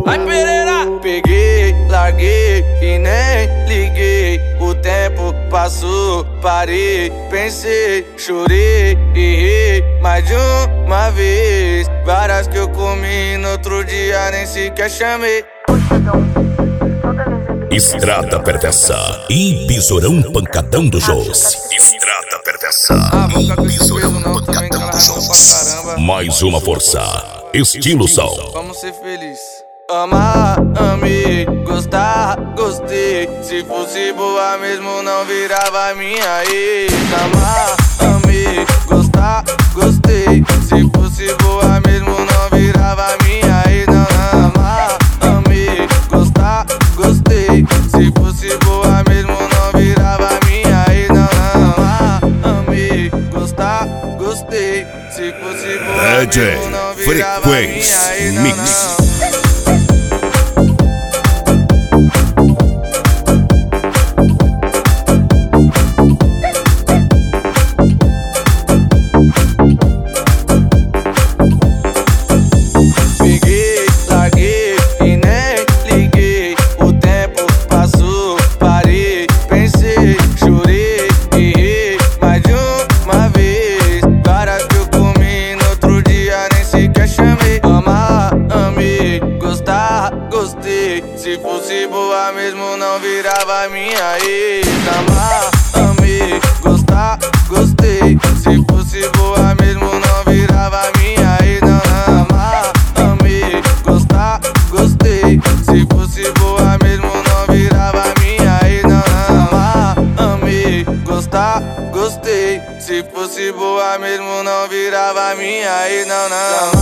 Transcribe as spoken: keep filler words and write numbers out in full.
Vai, Pereira! Peguei, larguei e nem liguei. O tempo passou, parei, pensei, chorei e ri mais de uma vez. Várias que eu comi no outro dia nem sequer chamei. Estrada Perversa e Besourão Pancadão do Jôs. Estrada Perversa e Besourão Pancadão do Jôs. Mais uma força, estilo som. Vamos ser felizes. Amar, amei, gostar, gostei. Se fosse boa mesmo não virava minha ex. Amar, amei, gostar, gostei. Se fosse boa mesmo não virava minha ex. Não, não. Amar, amei, gostar, gostei. Se fosse boa mesmo não virava minha ex. Não, não. Amar, amei, gostar, gostei. Se fosse boa mesmo não virava minha ex. Não, não. Se fosse boa mesmo não virava minha ex. Amar, amei, gostar, gostei. Se fosse boa mesmo não virava minha ex. Não, não. Amar, amei, gostar, gostei. Se fosse boa mesmo não virava minha ex. Não, não. Amar, amei, gostar, gostei. Se fosse boa mesmo não virava minha ex. Não, não.